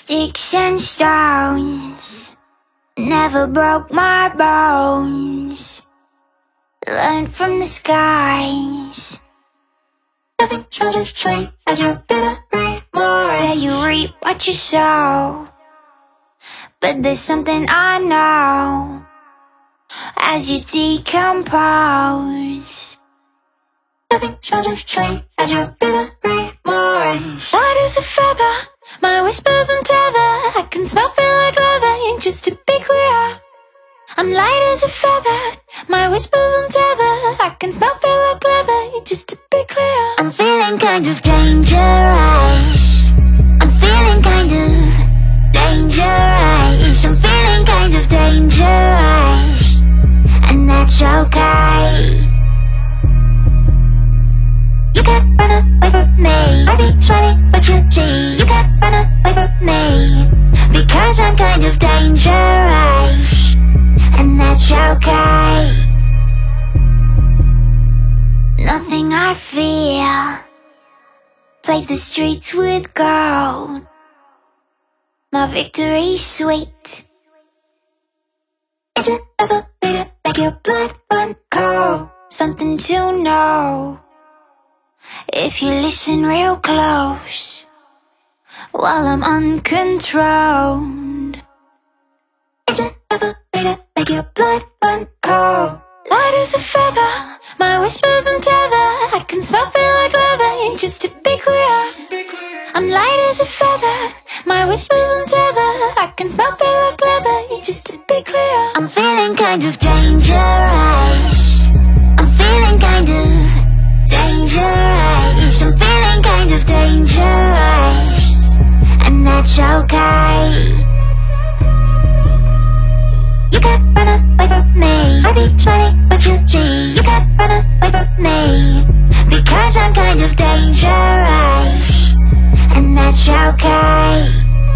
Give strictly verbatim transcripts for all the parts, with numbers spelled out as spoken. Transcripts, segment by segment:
Sticks and stones never broke my bones. Learned from the skies. Nothing shows as straight as your delivery more. Say you reap what you sow, but there's something I know. As you decompose, nothing shows as straight as your delivery more. Light as a feather, my whispers untether. I can smell, feel like leather, and just to be clear, I'm light as a feather, my whispers untether. I can smell, feel like leather, and just to be clear, I'm feeling kind of dangerous. I'm feeling kind of dangerous. I'm feeling kind of dangerous, and that's okay. You can't run away from me. I be smiling, but you see, you can't run away from me, because I'm kind of dangerous, and that's okay. Nothing I fear plays the streets with gold. My victory's sweet. It's another way to make your blood run cold. Something to know if you listen real close while I'm uncontrolled. It's another way to make your blood run cold. Light as a feather, my whispers untether. I can smell, feel like leather, and just to be clear, I'm light as a feather, my whispers untether. I can smell, feel like leather, and just to be clear, I'm feeling kind of dangerous. I'm feeling kind of dangerous. I'm feeling kind of dangerous, and that's okay. You can't run away from me. I be smiling, but you see, you can't run away from me, because I'm kind of dangerous, and that's okay.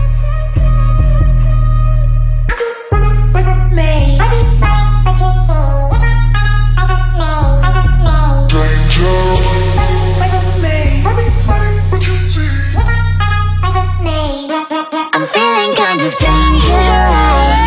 You can't run away from me. I be smiling, but you see, you can't run away from me, danger. You can't run away from me. I be smiling, but you see, you can't run away from me. I'm feeling kind of dangerous.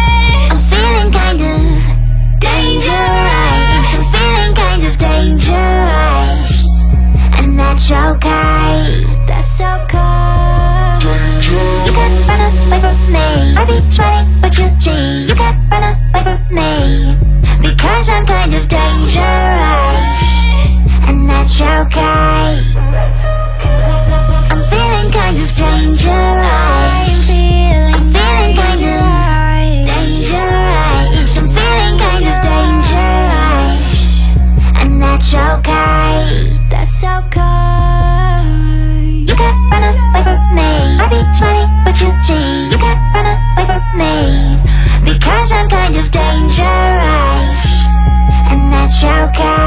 Dangerous, and that's okay. That's okay. Danger. You can't run away from me. I be smiling, but you see, you can't run away from me, because I'm kind of dangerous, and that's okay. I'm feeling kind of dangerous. I'm feeling, I'm feeling kind of dangerous. I'm feeling kind of dangerous, and that's okay. That's okay. You can't run away from me. I be smiling, but you see, you can't run away from me, because I'm kind of dangerous, and that's okay.